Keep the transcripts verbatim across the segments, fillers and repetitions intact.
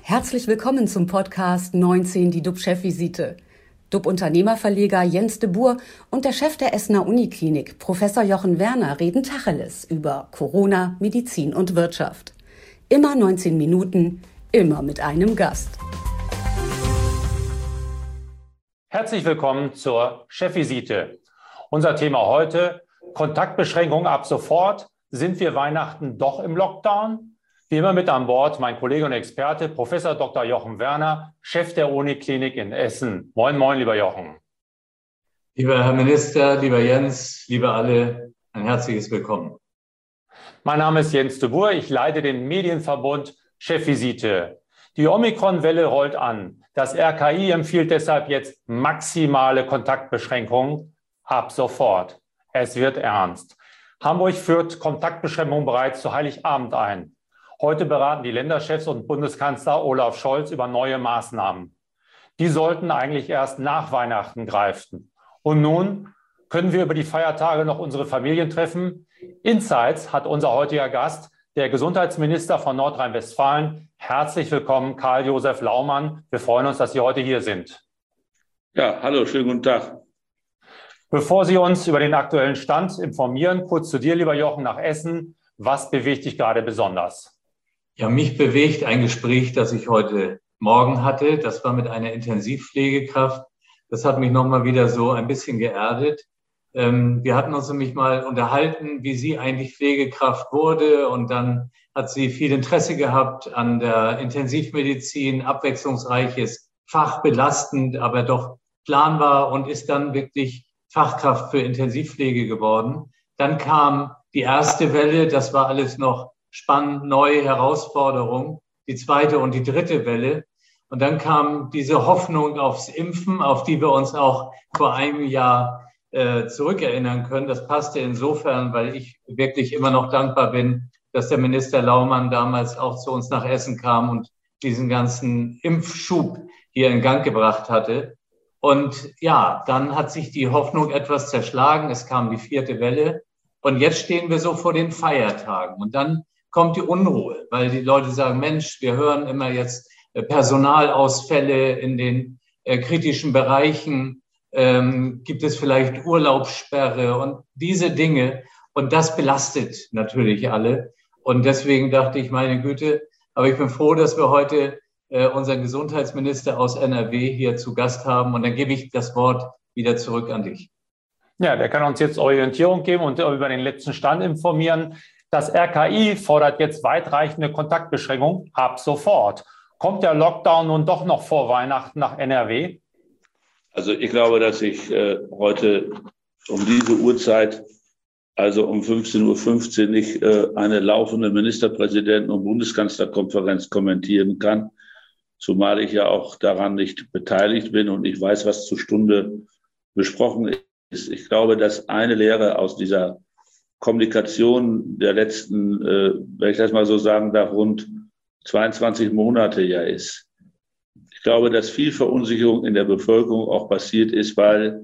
Herzlich willkommen zum Podcast neunzehn, die D U B-Chefvisite. D U B-Unternehmerverleger Jens de Boer und der Chef der Essener Uniklinik, Professor Jochen Werner, reden Tacheles über Corona, Medizin und Wirtschaft. Immer neunzehn Minuten, immer mit einem Gast. Herzlich willkommen zur Chefvisite. Unser Thema heute: Kontaktbeschränkungen ab sofort. Sind wir Weihnachten doch im Lockdown? Wie immer mit an Bord mein Kollege und Experte, Professor Doktor Jochen Werner, Chef der Uniklinik in Essen. Moin, moin, lieber Jochen. Lieber Herr Minister, lieber Jens, liebe alle, ein herzliches Willkommen. Mein Name ist Jens de Boer, ich leite den Medienverbund Chefvisite. Die Omikron-Welle rollt an. Das R K I empfiehlt deshalb jetzt maximale Kontaktbeschränkungen ab sofort. Es wird ernst. Hamburg führt Kontaktbeschränkungen bereits zu Heiligabend ein. Heute beraten die Länderchefs und Bundeskanzler Olaf Scholz über neue Maßnahmen. Die sollten eigentlich erst nach Weihnachten greifen. Und nun können wir über die Feiertage noch unsere Familien treffen. Insights hat unser heutiger Gast, der Gesundheitsminister von Nordrhein-Westfalen. Herzlich willkommen, Karl-Josef Laumann. Wir freuen uns, dass Sie heute hier sind. Ja, hallo, schönen guten Tag. Bevor Sie uns über den aktuellen Stand informieren, kurz zu dir, lieber Jochen, nach Essen. Was bewegt dich gerade besonders? Ja, mich bewegt ein Gespräch, das ich heute Morgen hatte. Das war mit einer Intensivpflegekraft. Das hat mich nochmal wieder so ein bisschen geerdet. Ähm, wir hatten uns nämlich mal unterhalten, wie sie eigentlich Pflegekraft wurde. Und dann hat sie viel Interesse gehabt an der Intensivmedizin, abwechslungsreiches Fach, belastend, aber doch planbar, und ist dann wirklich Fachkraft für Intensivpflege geworden. Dann kam die erste Welle, das war alles noch spannend, neue Herausforderung, die zweite und die dritte Welle. Und dann kam diese Hoffnung aufs Impfen, auf die wir uns auch vor einem Jahr äh, zurückerinnern können. Das passte insofern, weil ich wirklich immer noch dankbar bin, dass der Minister Laumann damals auch zu uns nach Essen kam und diesen ganzen Impfschub hier in Gang gebracht hatte. Und ja, dann hat sich die Hoffnung etwas zerschlagen. Es kam die vierte Welle. Und jetzt stehen wir so vor den Feiertagen. Und dann kommt die Unruhe, weil die Leute sagen, Mensch, wir hören immer jetzt Personalausfälle in den äh, kritischen Bereichen. Ähm, gibt es vielleicht Urlaubssperre und diese Dinge. Und das belastet natürlich alle. Und deswegen dachte ich, meine Güte, aber ich bin froh, dass wir heute äh, unseren Gesundheitsminister aus N R W hier zu Gast haben. Und dann gebe ich das Wort wieder zurück an dich. Ja, der kann uns jetzt Orientierung geben und über den letzten Stand informieren. Das R K I fordert jetzt weitreichende Kontaktbeschränkungen ab sofort. Kommt der Lockdown nun doch noch vor Weihnachten nach N R W? Also ich glaube, dass ich äh, heute um diese Uhrzeit, also um fünfzehn Uhr fünfzehn, nicht äh, eine laufende Ministerpräsidenten- und Bundeskanzlerkonferenz kommentieren kann, zumal ich ja auch daran nicht beteiligt bin und ich weiß, was zur Stunde besprochen ist. Ich glaube, dass eine Lehre aus dieser Kommunikation der letzten, äh, wenn ich das mal so sagen darf, rund zweiundzwanzig Monate ja ist. Ich glaube, dass viel Verunsicherung in der Bevölkerung auch passiert ist, weil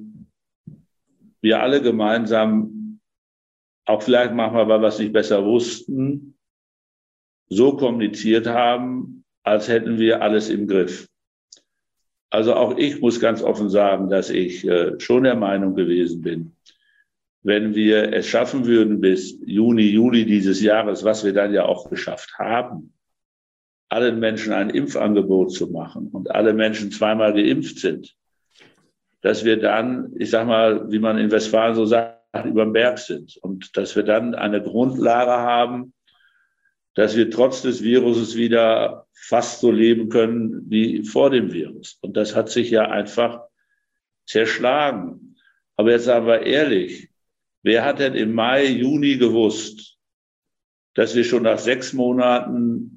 wir alle gemeinsam, auch vielleicht manchmal, weil wir es nicht besser wussten, so kommuniziert haben, als hätten wir alles im Griff. Also auch ich muss ganz offen sagen, dass ich äh, schon der Meinung gewesen bin, wenn wir es schaffen würden, bis Juni, Juli dieses Jahres, was wir dann ja auch geschafft haben, allen Menschen ein Impfangebot zu machen und alle Menschen zweimal geimpft sind, dass wir dann, ich sag mal, wie man in Westfalen so sagt, über den Berg sind und dass wir dann eine Grundlage haben, dass wir trotz des Viruses wieder fast so leben können wie vor dem Virus. Und das hat sich ja einfach zerschlagen. Aber jetzt sagen wir ehrlich, wer hat denn im Mai, Juni gewusst, dass wir schon nach sechs Monaten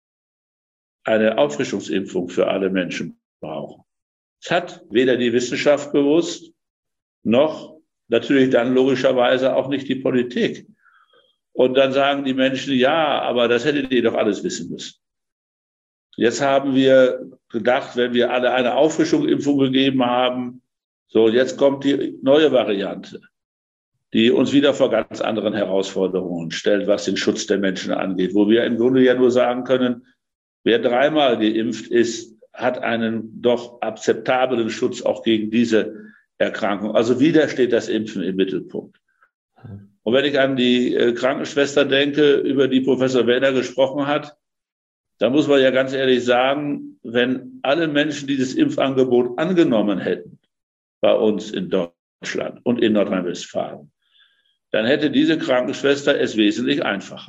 eine Auffrischungsimpfung für alle Menschen brauchen? Es hat weder die Wissenschaft gewusst, noch natürlich dann logischerweise auch nicht die Politik. Und dann sagen die Menschen, ja, aber das hättet ihr doch alles wissen müssen. Jetzt haben wir gedacht, wenn wir alle eine Auffrischungsimpfung gegeben haben, so, jetzt kommt die neue Variante, die uns wieder vor ganz anderen Herausforderungen stellt, was den Schutz der Menschen angeht, wo wir im Grunde ja nur sagen können, Wer dreimal geimpft ist, hat einen doch akzeptablen Schutz auch gegen diese Erkrankung. Also wieder steht das Impfen im Mittelpunkt. Und wenn ich an die äh, Krankenschwester denke, über die Professor Werner gesprochen hat, da muss man ja ganz ehrlich sagen, wenn alle Menschen dieses Impfangebot angenommen hätten bei uns in Deutschland und in Nordrhein-Westfalen, dann hätte diese Krankenschwester es wesentlich einfacher.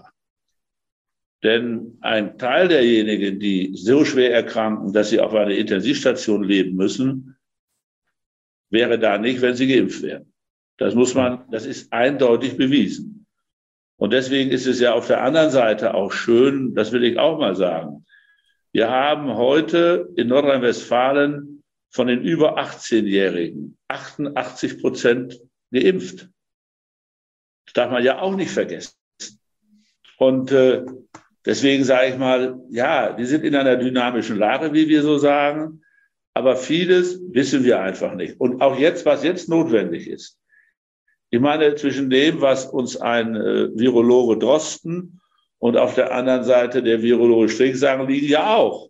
Denn ein Teil derjenigen, die so schwer erkranken, dass sie auf einer Intensivstation leben müssen, wäre da nicht, wenn sie geimpft wären. Das muss man, das ist eindeutig bewiesen. Und deswegen ist es ja auf der anderen Seite auch schön, das will ich auch mal sagen. Wir haben heute in Nordrhein-Westfalen von den über achtzehnjährigen achtundachtzig Prozent geimpft. Das darf man ja auch nicht vergessen. Und äh, deswegen sage ich mal, ja, wir sind in einer dynamischen Lage, wie wir so sagen. Aber vieles wissen wir einfach nicht. Und auch jetzt, was jetzt notwendig ist. Ich meine, zwischen dem, was uns ein äh, Virologe Drosten und auf der anderen Seite der Virologe Strick sagen, liegen ja auch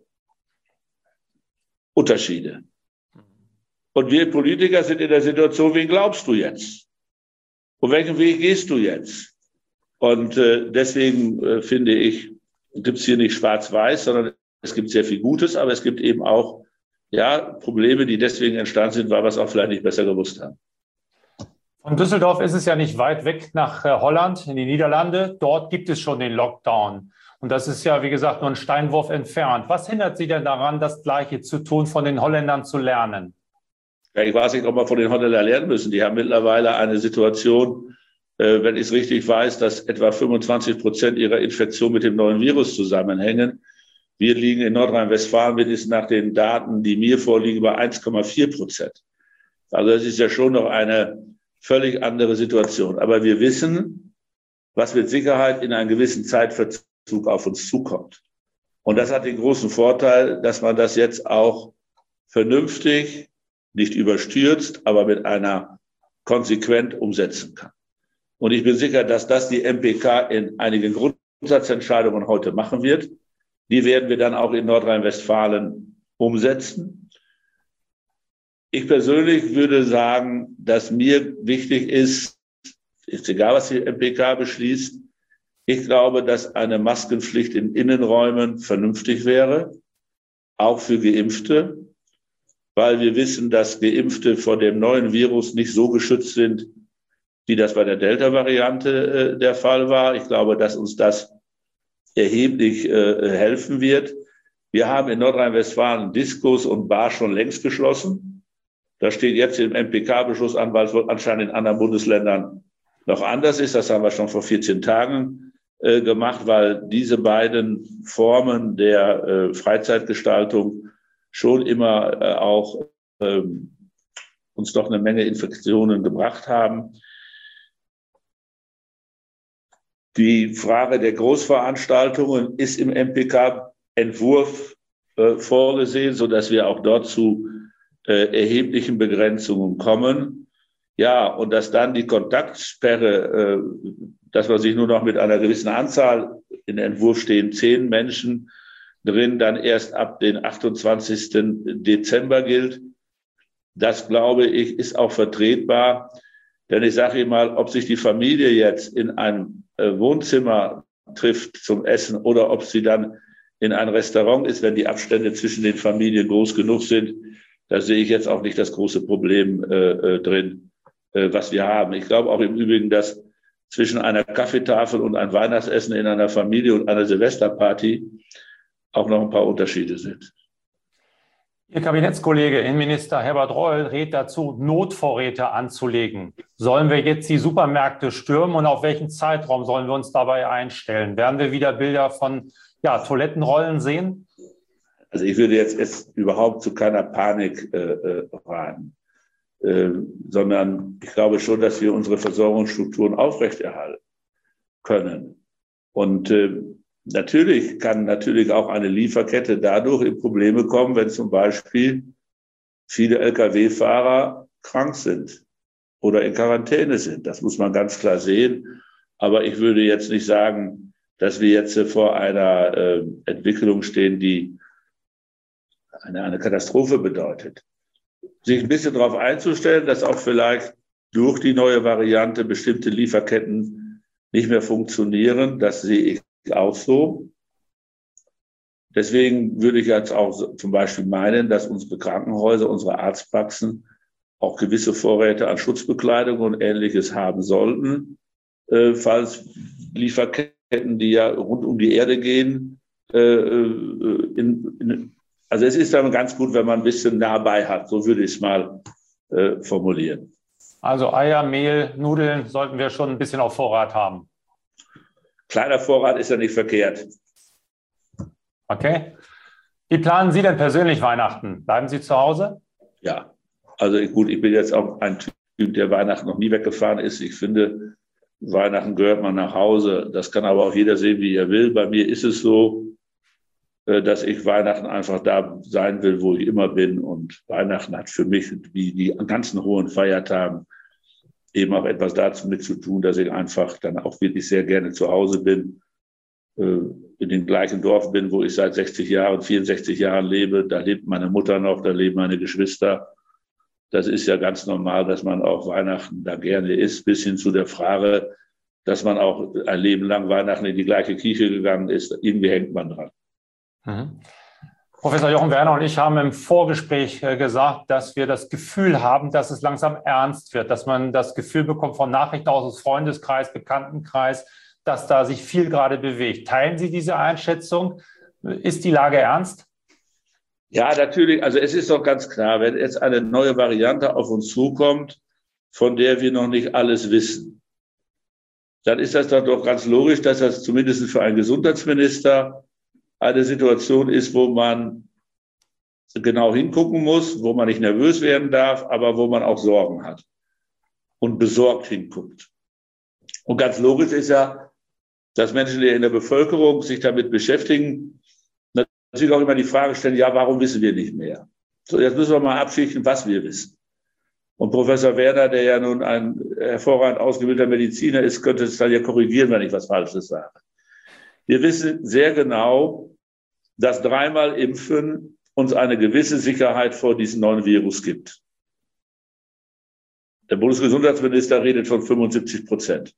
Unterschiede. Und wir Politiker sind in der Situation, wen glaubst du jetzt? Und welchen Weg gehst du jetzt? Und äh, deswegen äh, finde ich, gibt es hier nicht schwarz-weiß, sondern es gibt sehr viel Gutes, aber es gibt eben auch ja, Probleme, die deswegen entstanden sind, weil wir es auch vielleicht nicht besser gewusst haben. Von Düsseldorf ist es ja nicht weit weg nach Holland, in die Niederlande. Dort gibt es schon den Lockdown. Und das ist ja, wie gesagt, nur ein Steinwurf entfernt. Was hindert Sie denn daran, das Gleiche zu tun, von den Holländern zu lernen? Ja, ich weiß nicht, ob wir von den Holländern lernen müssen. Die haben mittlerweile eine Situation, äh, wenn ich es richtig weiß, dass etwa fünfundzwanzig Prozent ihrer Infektion mit dem neuen Virus zusammenhängen. Wir liegen in Nordrhein-Westfalen mindestens nach den Daten, die mir vorliegen, bei eins Komma vier Prozent. Also das ist ja schon noch eine völlig andere Situation. Aber wir wissen, was mit Sicherheit in einem gewissen Zeitverzug auf uns zukommt. Und das hat den großen Vorteil, dass man das jetzt auch vernünftig, nicht überstürzt, aber mit einer konsequent umsetzen kann. Und ich bin sicher, dass das die M P K in einigen Grundsatzentscheidungen heute machen wird. Die werden wir dann auch in Nordrhein-Westfalen umsetzen. Ich persönlich würde sagen, dass mir wichtig ist, ist egal, was die M P K beschließt, ich glaube, dass eine Maskenpflicht in Innenräumen vernünftig wäre, auch für Geimpfte, weil wir wissen, dass Geimpfte vor dem neuen Virus nicht so geschützt sind, wie das bei der Delta-Variante äh, der Fall war. Ich glaube, dass uns das erheblich äh, helfen wird. Wir haben in Nordrhein-Westfalen Diskos und Bars schon längst geschlossen. Das steht jetzt im M P K-Beschluss an, weil es anscheinend in anderen Bundesländern noch anders ist. Das haben wir schon vor vierzehn Tagen äh, gemacht, weil diese beiden Formen der äh, Freizeitgestaltung schon immer äh, auch äh, uns doch eine Menge Infektionen gebracht haben. Die Frage der Großveranstaltungen ist im M P K-Entwurf äh, vorgesehen, sodass wir auch dort zu äh, erheblichen Begrenzungen kommen. Ja, und dass dann die Kontaktsperre, äh, dass man sich nur noch mit einer gewissen Anzahl, in Entwurf stehen zehn Menschen drin, dann erst ab den achtundzwanzigsten Dezember gilt. Das, glaube ich, ist auch vertretbar. Denn ich sage Ihnen mal, ob sich die Familie jetzt in einem Wohnzimmer trifft zum Essen oder ob sie dann in ein Restaurant ist, wenn die Abstände zwischen den Familien groß genug sind, da sehe ich jetzt auch nicht das große Problem äh, drin, äh, was wir haben. Ich glaube auch im Übrigen, dass zwischen einer Kaffeetafel und ein Weihnachtsessen in einer Familie und einer Silvesterparty auch noch ein paar Unterschiede sind. Ihr Kabinettskollege, Innenminister Herbert Reul, rät dazu, Notvorräte anzulegen. Sollen wir jetzt die Supermärkte stürmen und auf welchen Zeitraum sollen wir uns dabei einstellen? Werden wir wieder Bilder von ja, Toilettenrollen sehen? Also ich würde jetzt, jetzt überhaupt zu keiner Panik äh, raten, äh, sondern ich glaube schon, dass wir unsere Versorgungsstrukturen aufrechterhalten können. Und äh, Natürlich kann natürlich auch eine Lieferkette dadurch in Probleme kommen, wenn zum Beispiel viele L K W-Fahrer krank sind oder in Quarantäne sind. Das muss man ganz klar sehen. Aber ich würde jetzt nicht sagen, dass wir jetzt vor einer äh, Entwicklung stehen, die eine, eine Katastrophe bedeutet. Sich ein bisschen darauf einzustellen, dass auch vielleicht durch die neue Variante bestimmte Lieferketten nicht mehr funktionieren, das sehe ich auch so. Deswegen würde ich jetzt auch zum Beispiel meinen, dass unsere Krankenhäuser, unsere Arztpraxen auch gewisse Vorräte an Schutzbekleidung und Ähnliches haben sollten, äh, falls Lieferketten, die ja rund um die Erde gehen, äh, in, in, also es ist dann ganz gut, wenn man ein bisschen nah bei hat, so würde ich es mal äh, formulieren. Also Eier, Mehl, Nudeln sollten wir schon ein bisschen auf Vorrat haben. Kleiner Vorrat ist ja nicht verkehrt. Okay. Wie planen Sie denn persönlich Weihnachten? Bleiben Sie zu Hause? Ja, also gut, ich bin jetzt auch ein Typ, der Weihnachten noch nie weggefahren ist. Ich finde, Weihnachten gehört man nach Hause. Das kann aber auch jeder sehen, wie er will. Bei mir ist es so, dass ich Weihnachten einfach da sein will, wo ich immer bin. Und Weihnachten hat für mich, wie die ganzen hohen Feiertagen, eben auch etwas dazu mit zu tun, dass ich einfach dann auch wirklich sehr gerne zu Hause bin, in dem gleichen Dorf bin, wo ich seit sechzig Jahren, vierundsechzig Jahren lebe. Da lebt meine Mutter noch, da leben meine Geschwister. Das ist ja ganz normal, dass man auch Weihnachten da gerne ist, bis hin zu der Frage, dass man auch ein Leben lang Weihnachten in die gleiche Kirche gegangen ist. Irgendwie hängt man dran. Mhm. Professor Jochen Werner und ich haben im Vorgespräch gesagt, dass wir das Gefühl haben, dass es langsam ernst wird, dass man das Gefühl bekommt von Nachrichten aus dem Freundeskreis, Bekanntenkreis, dass da sich viel gerade bewegt. Teilen Sie diese Einschätzung? Ist die Lage ernst? Ja, natürlich. Also es ist doch ganz klar, wenn jetzt eine neue Variante auf uns zukommt, von der wir noch nicht alles wissen, dann ist das doch ganz logisch, dass das zumindest für einen Gesundheitsminister eine Situation ist, wo man genau hingucken muss, wo man nicht nervös werden darf, aber wo man auch Sorgen hat und besorgt hinguckt. Und ganz logisch ist ja, dass Menschen, die in der Bevölkerung sich damit beschäftigen, natürlich auch immer die Frage stellen, ja, warum wissen wir nicht mehr? So, jetzt müssen wir mal abschichten, was wir wissen. Und Professor Werner, der ja nun ein hervorragend ausgebildeter Mediziner ist, könnte es dann ja korrigieren, wenn ich was Falsches sage. Wir wissen sehr genau, dass dreimal Impfen uns eine gewisse Sicherheit vor diesem neuen Virus gibt. Der Bundesgesundheitsminister redet von fünfundsiebzig Prozent.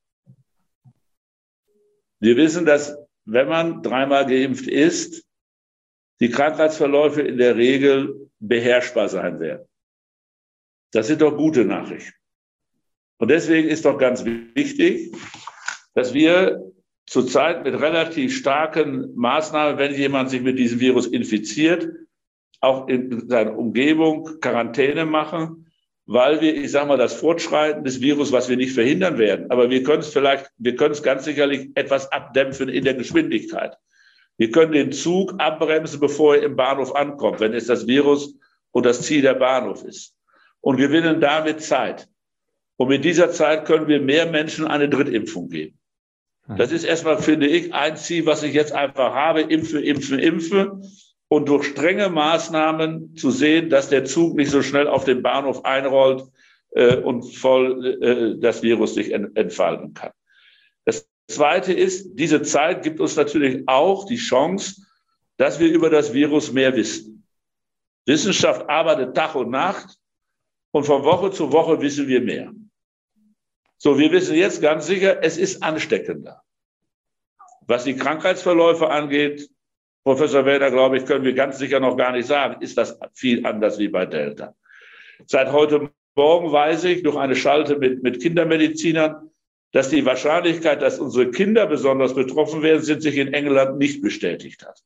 Wir wissen, dass, wenn man dreimal geimpft ist, die Krankheitsverläufe in der Regel beherrschbar sein werden. Das sind doch gute Nachrichten. Und deswegen ist doch ganz wichtig, dass wir zurzeit mit relativ starken Maßnahmen, wenn jemand sich mit diesem Virus infiziert, auch in seiner Umgebung Quarantäne machen, weil wir, ich sage mal, das Fortschreiten des Virus, was wir nicht verhindern werden, aber wir können es vielleicht, wir können es ganz sicherlich etwas abdämpfen in der Geschwindigkeit. Wir können den Zug abbremsen, bevor er im Bahnhof ankommt, wenn es das Virus und das Ziel der Bahnhof ist. Und gewinnen damit Zeit. Und mit dieser Zeit können wir mehr Menschen eine Drittimpfung geben. Das ist erstmal, finde ich, ein Ziel, was ich jetzt einfach habe, impfe, impfe, impfe. Und durch strenge Maßnahmen zu sehen, dass der Zug nicht so schnell auf den Bahnhof einrollt äh, und voll äh, das Virus sich ent- entfalten kann. Das Zweite ist, diese Zeit gibt uns natürlich auch die Chance, dass wir über das Virus mehr wissen. Wissenschaft arbeitet Tag und Nacht und von Woche zu Woche wissen wir mehr. So, wir wissen jetzt ganz sicher, es ist ansteckender. Was die Krankheitsverläufe angeht, Professor Werner, glaube ich, können wir ganz sicher noch gar nicht sagen, ist das viel anders wie bei Delta. Seit heute Morgen weiß ich durch eine Schalte mit, mit Kindermedizinern, dass die Wahrscheinlichkeit, dass unsere Kinder besonders betroffen werden, sind, sich in England nicht bestätigt hat.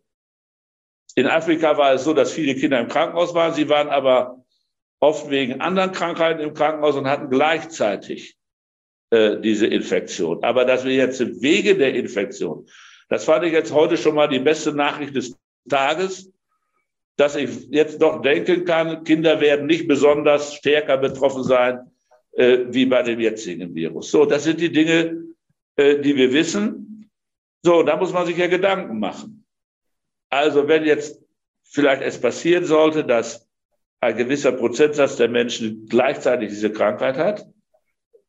In Afrika war es so, dass viele Kinder im Krankenhaus waren. Sie waren aber oft wegen anderen Krankheiten im Krankenhaus und hatten gleichzeitig äh, diese Infektion. Aber dass wir jetzt wegen der Infektion, das fand ich jetzt heute schon mal die beste Nachricht des Tages, dass ich jetzt doch denken kann, Kinder werden nicht besonders stärker betroffen sein, äh, wie bei dem jetzigen Virus. So, das sind die Dinge, äh, die wir wissen. So, da muss man sich ja Gedanken machen. Also, wenn jetzt vielleicht es passieren sollte, dass ein gewisser Prozentsatz der Menschen gleichzeitig diese Krankheit hat,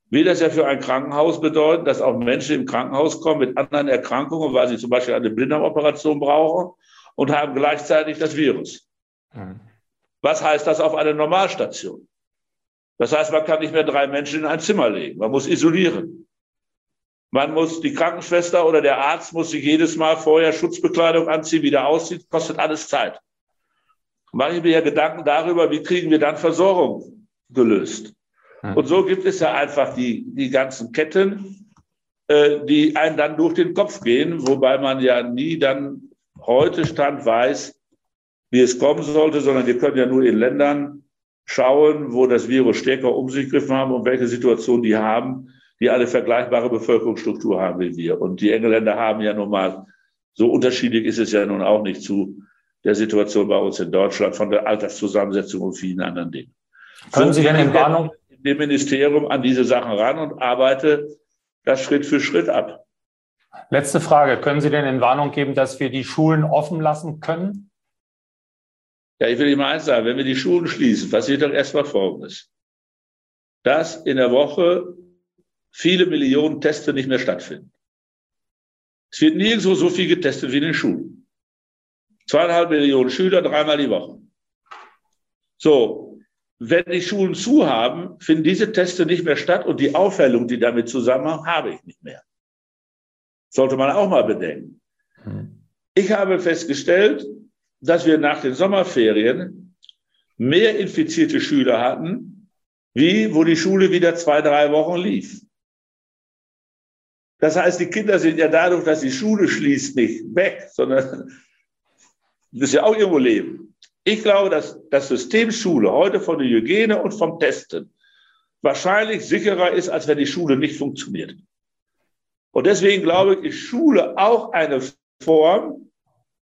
will das ja für ein Krankenhaus bedeuten, dass auch Menschen im Krankenhaus kommen mit anderen Erkrankungen, weil sie zum Beispiel eine Blinddarmoperation brauchen und haben gleichzeitig das Virus. Mhm. Was heißt das auf einer Normalstation? Das heißt, man kann nicht mehr drei Menschen in ein Zimmer legen. Man muss isolieren. Man muss, die Krankenschwester oder der Arzt muss sich jedes Mal vorher Schutzbekleidung anziehen, wieder aussieht, kostet alles Zeit. Mache ich mir ja Gedanken darüber, wie kriegen wir dann Versorgung gelöst. Mhm. Und so gibt es ja einfach die, die ganzen Ketten, äh, die einem dann durch den Kopf gehen, wobei man ja nie dann heute Stand weiß, wie es kommen sollte, sondern wir können ja nur in Ländern schauen, wo das Virus stärker um sich gegriffen haben und welche Situation die haben, die eine vergleichbare Bevölkerungsstruktur haben wie wir. Und die Engländer haben ja nun mal, so unterschiedlich ist es ja nun auch nicht zu der Situation bei uns in Deutschland, von der Alterszusammensetzung und vielen anderen Dingen. Können so Sie denn in Warnung dem Ministerium an diese Sachen ran und arbeite das Schritt für Schritt ab. Letzte Frage. Können Sie denn in Warnung geben, dass wir die Schulen offen lassen können? Ja, ich will Ihnen mal eins sagen. Wenn wir die Schulen schließen, passiert doch erstmal Folgendes. Dass in der Woche viele Millionen Teste nicht mehr stattfinden. Es wird nirgendwo so viel getestet wie in den Schulen. Zweieinhalb Millionen Schüler, dreimal die Woche. So, wenn die Schulen zu haben, finden diese Teste nicht mehr statt und die Aufhellung, die damit zusammenhängt, habe ich nicht mehr. Sollte man auch mal bedenken. Hm. Ich habe festgestellt, dass wir nach den Sommerferien mehr infizierte Schüler hatten, wie wo die Schule wieder zwei, drei Wochen lief. Das heißt, die Kinder sind ja dadurch, dass die Schule schließt, nicht weg, sondern das ist ja auch irgendwo Leben. Ich glaube, dass das System Schule heute von der Hygiene und vom Testen wahrscheinlich sicherer ist, als wenn die Schule nicht funktioniert. Und deswegen glaube ich, ist Schule auch eine Form,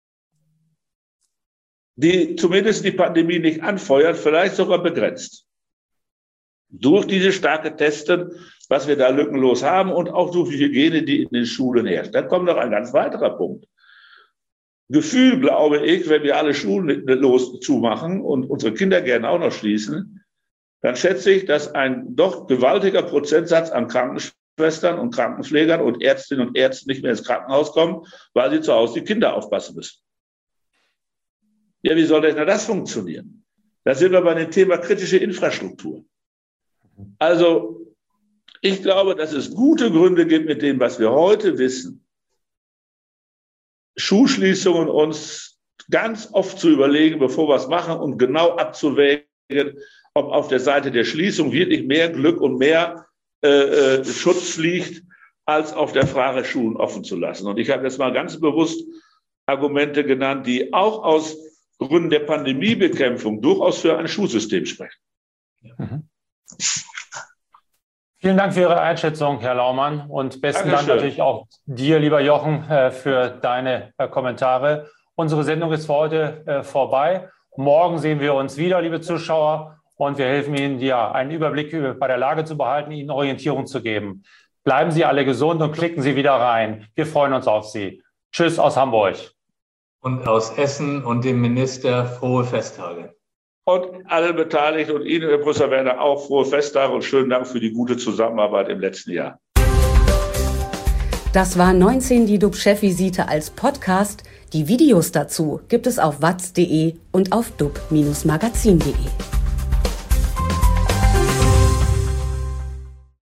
die zumindest die Pandemie nicht anfeuert, vielleicht sogar begrenzt. Durch diese starke Testen, was wir da lückenlos haben und auch durch die Hygiene, die in den Schulen herrscht. Dann kommt noch ein ganz weiterer Punkt. Gefühl, glaube ich, wenn wir alle Schulen los zumachen und unsere Kinder gerne auch noch schließen, dann schätze ich, dass ein doch gewaltiger Prozentsatz an Krankenschwestern und Krankenpflegern und Ärztinnen und Ärzten nicht mehr ins Krankenhaus kommen, weil sie zu Hause die Kinder aufpassen müssen. Ja, wie soll denn das funktionieren? Da sind wir bei dem Thema kritische Infrastruktur. Also, ich glaube, dass es gute Gründe gibt mit dem, was wir heute wissen, Schulschließungen uns ganz oft zu überlegen, bevor wir es machen und genau abzuwägen, ob auf der Seite der Schließung wirklich mehr Glück und mehr äh, Schutz liegt, als auf der Frage, Schulen offen zu lassen. Und ich habe jetzt mal ganz bewusst Argumente genannt, die auch aus Gründen der Pandemiebekämpfung durchaus für ein Schulsystem sprechen. Mhm. Vielen Dank für Ihre Einschätzung, Herr Laumann. Und besten Dank natürlich auch dir, lieber Jochen, für deine Kommentare. Unsere Sendung ist für heute vorbei. Morgen sehen wir uns wieder, liebe Zuschauer. Und wir helfen Ihnen, ja, einen Überblick bei der Lage zu behalten, Ihnen Orientierung zu geben. Bleiben Sie alle gesund und klicken Sie wieder rein. Wir freuen uns auf Sie. Tschüss aus Hamburg. Und aus Essen und dem Minister frohe Festtage. Und alle Beteiligten und Ihnen, Herr Professor Werner, auch frohe Festtage und schönen Dank für die gute Zusammenarbeit im letzten Jahr. Das war neunzehn die D U B-Chefvisite als Podcast. Die Videos dazu gibt es auf watz punkt de und auf dub Bindestrich magazin punkt de.